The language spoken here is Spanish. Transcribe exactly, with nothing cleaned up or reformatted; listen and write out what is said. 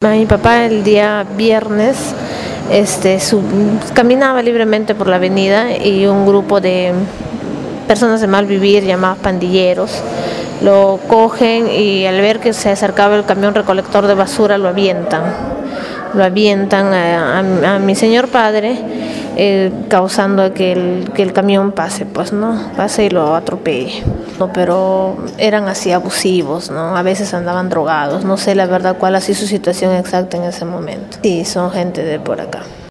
A mi papá el día viernes este, su- caminaba libremente por la avenida y un grupo de personas de mal vivir llamadas pandilleros lo cogen y al ver que se acercaba el camión recolector de basura lo avientan. Lo avientan a, a- a mi señor padre, eh, causando que el, que el camión pase, pues, ¿no? Pase y lo atropelle. No, pero eran así abusivos, ¿no? A veces andaban drogados. No sé la verdad cuál ha sido su situación exacta en ese momento. Sí, son gente de por acá.